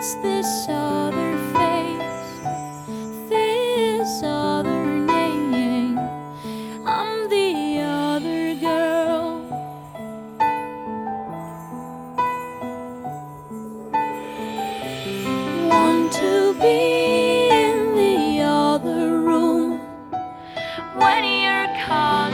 What's this other face, this other name? I'm the other girl. Want to be in the other room when you're calling.